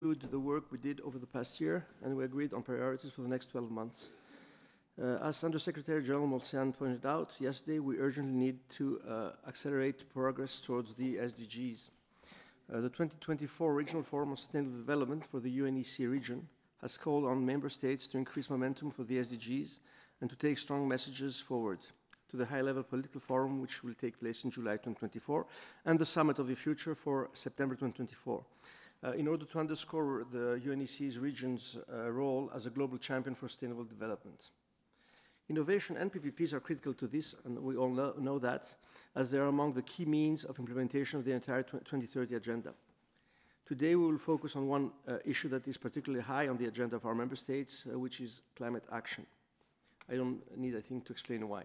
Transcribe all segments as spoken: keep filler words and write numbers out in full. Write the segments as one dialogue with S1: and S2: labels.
S1: reviewed the work we did over the past year, and we agreed on priorities for the next twelve months. Uh, as Undersecretary General Molsian pointed out yesterday, we urgently need to uh, accelerate progress towards the S D Gs. Uh, the twenty twenty-four Regional Forum on Sustainable Development for the U N E C region has called on member states to increase momentum for the S D Gs and to take strong messages forward to the high-level political forum, which will take place in July twenty twenty-four, and the Summit of the Future for September twenty twenty-four. Uh, in order to underscore the U N E C's region's uh, role as a global champion for sustainable development. Innovation and P P Ps are critical to this, and we all know, know that, as they are among the key means of implementation of the entire twenty thirty agenda. Today we will focus on one uh, issue that is particularly high on the agenda of our member states, uh, which is climate action. I don't need, I think, to explain why.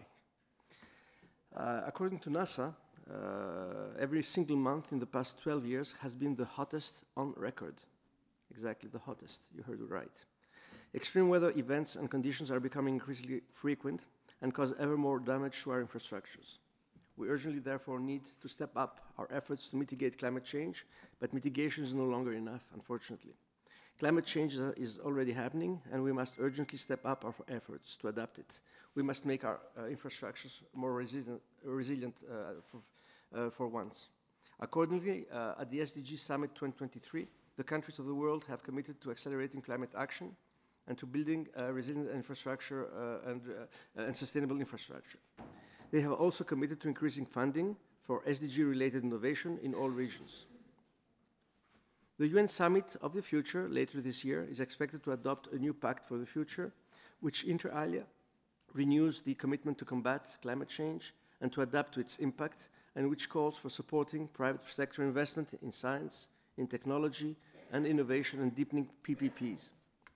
S1: Uh, according to NASA, uh, every single month in the past twelve years has been the hottest on record. Exactly, the hottest, you heard it right. Extreme weather events and conditions are becoming increasingly frequent and cause ever more damage to our infrastructures. We urgently, therefore, need to step up our efforts to mitigate climate change, but mitigation is no longer enough, unfortunately. Climate change is already happening, and we must urgently step up our efforts to adapt it. We must make our uh, infrastructures more resilient, resilient uh, for, uh, for once. Accordingly, uh, at the S D G Summit twenty twenty-three, the countries of the world have committed to accelerating climate action and to building uh, resilient infrastructure uh, and, uh, and sustainable infrastructure. They have also committed to increasing funding for S D G-related innovation in all regions. The U N Summit of the Future later this year is expected to adopt a new pact for the future, which inter alia renews the commitment to combat climate change and to adapt to its impact, and which calls for supporting private sector investment in science, in technology, and innovation, and deepening P P Ps.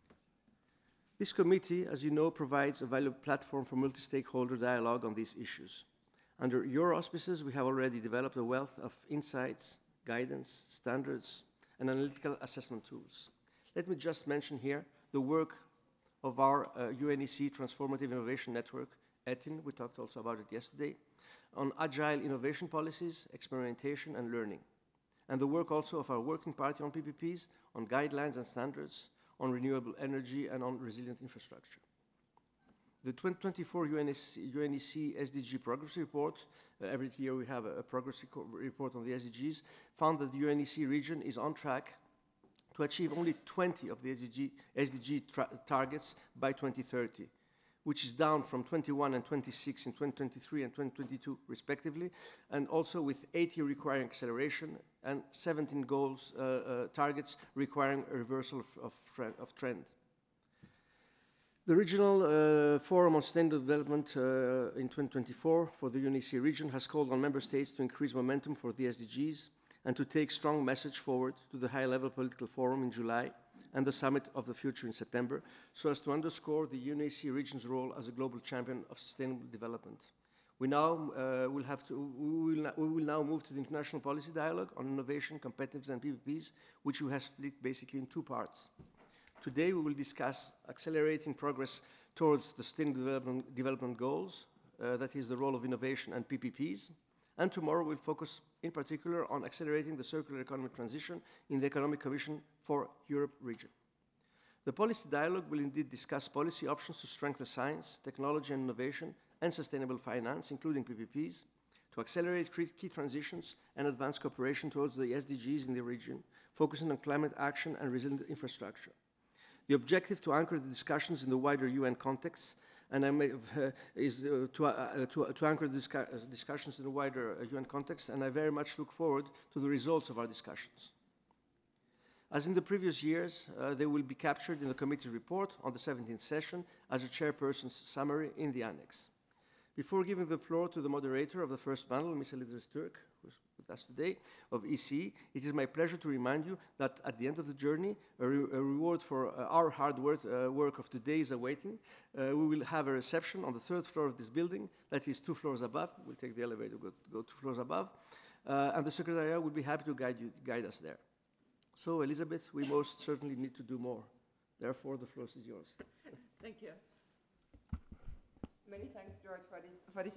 S1: This committee, as you know, provides a valuable platform for multi-stakeholder dialogue on these issues. Under your auspices, we have already developed a wealth of insights, guidance, standards, and analytical assessment tools. Let me just mention here the work of our uh, U N E C Transformative Innovation Network, E T I N, we talked also about it yesterday, on agile innovation policies, experimentation, and learning. And the work also of our working party on P P Ps, on guidelines and standards, on renewable energy, and on resilient infrastructure. The twenty twenty-four U N E C S D G Progress Report, uh, every year we have a, a progress report on the S D Gs, found that the U N E C region is on track to achieve only twenty of the S D G, S D G targets by twenty thirty, which is down from twenty-one and twenty-six in twenty twenty-three and twenty twenty-two respectively, and also with eighty requiring acceleration and seventeen goals, uh, uh, targets requiring a reversal of, of, of trend. The Regional uh, Forum on Sustainable Development uh, in twenty twenty-four for the U N E C region has called on member states to increase momentum for the S D Gs and to take strong message forward to the high-level political forum in July and the Summit of the Future in September, so as to underscore the U N E C region's role as a global champion of sustainable development. We now uh, will have to, we will, we will now move to the international policy dialogue on innovation, competitiveness, and P P Ps, which we have split basically in two parts. Today we will discuss accelerating progress towards the Sustainable Development, development Goals, uh, that is the role of innovation and P P Ps, and tomorrow we'll focus in particular on accelerating the circular economy transition in the Economic Commission for Europe region. The policy dialogue will indeed discuss policy options to strengthen science, technology and innovation, and sustainable finance, including P P Ps, to accelerate key transitions and advance cooperation towards the S D Gs in the region, focusing on climate action and resilient infrastructure. The objective to anchor the discussions in the wider U N context and I may, uh, is uh, to, uh, to, uh, to anchor the discu discussions in the wider uh, U N context, and I very much look forward to the results of our discussions. As in the previous years, uh, they will be captured in the committee report on the seventeenth session as a chairperson's summary in the annex. Before giving the floor to the moderator of the first panel, Miz Elizabeth Turk, who is with us today, of E C, it is my pleasure to remind you that at the end of the journey, a, re a reward for uh, our hard work, uh, work of today is awaiting. Uh, we will have a reception on the third floor of this building, that is two floors above. We'll take the elevator, go, go two floors above. Uh, and the Secretariat will be happy to guide, you, guide us there. So, Elizabeth, we most certainly need to do more. Therefore, the floor is yours.
S2: Thank you. Many thanks, George, for this, for this